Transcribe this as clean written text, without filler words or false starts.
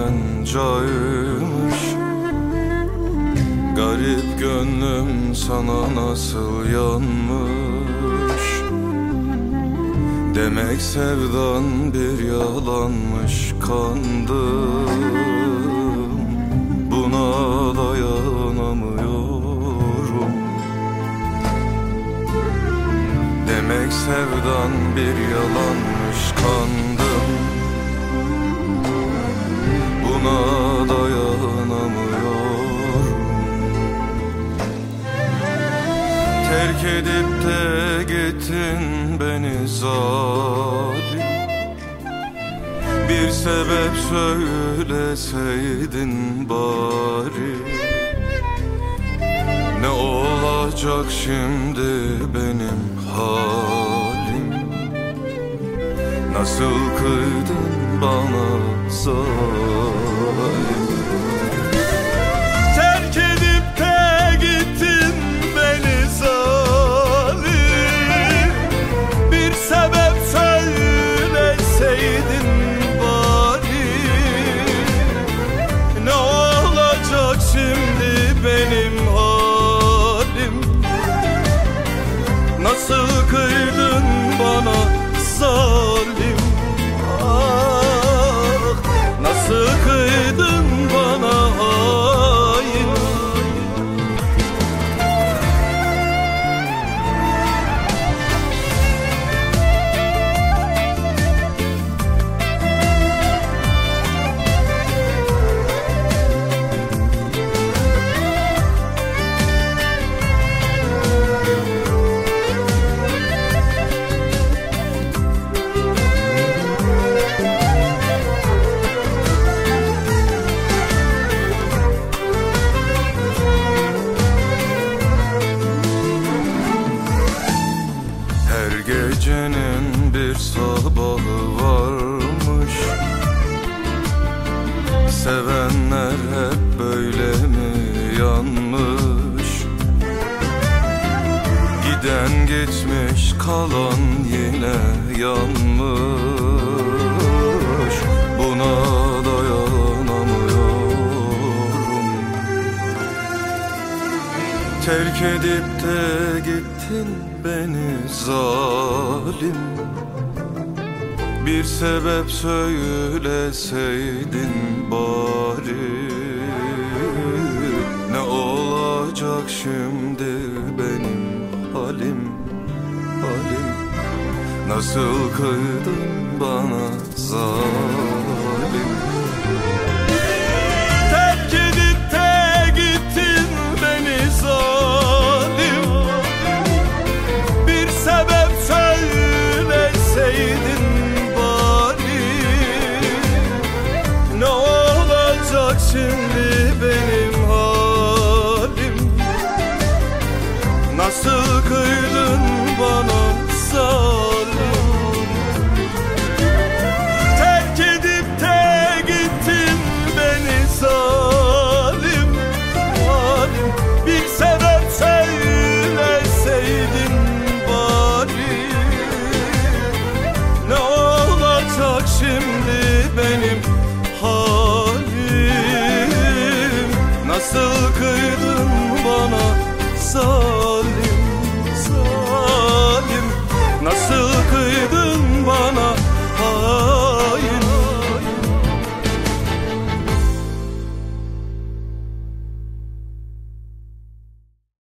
benden caymış. Garip gönlüm sana nasıl yanmış. Demek sevdan bir yalanmış, kandım. Buna dayanamıyorum. Demek sevdan bir yalanmış, kandım. Buna dayanamıyorum. Terk edip de gittin beni zalim. Bir sebep söyleseydin bari. Ne olacak şimdi benim halim? Nasıl kıydın bana zalim? Terk edip de gittin beni zalim. Bir sebep söyleseydin bari. Ne olacak şimdi benim halim? Nasıl kıydın bana zalim? Ah, nasıl kıydın bana hain? Gecenin bir sabahı varmış. Sevenler hep böyle mi yanmış? Giden geçmiş, kalan yine yanmış. Buna dayanamıyorum. Terk edip de gittin beni zalim. Bir sebep söyleseydin bari. Ne olacak şimdi benim halim? Halim, nasıl kıydın bana zalim? Terk edip de gittin beni zalim. Bir sebep söyleseydin bari. Ne olacak şimdi benim halim? Nasıl kıydın bana zalim? Terk edip de gittin beni zalim. Halim, bir sebep söyleseydin bari. Ne olacak şimdi benim halim? Nasıl kıydın bana zalim?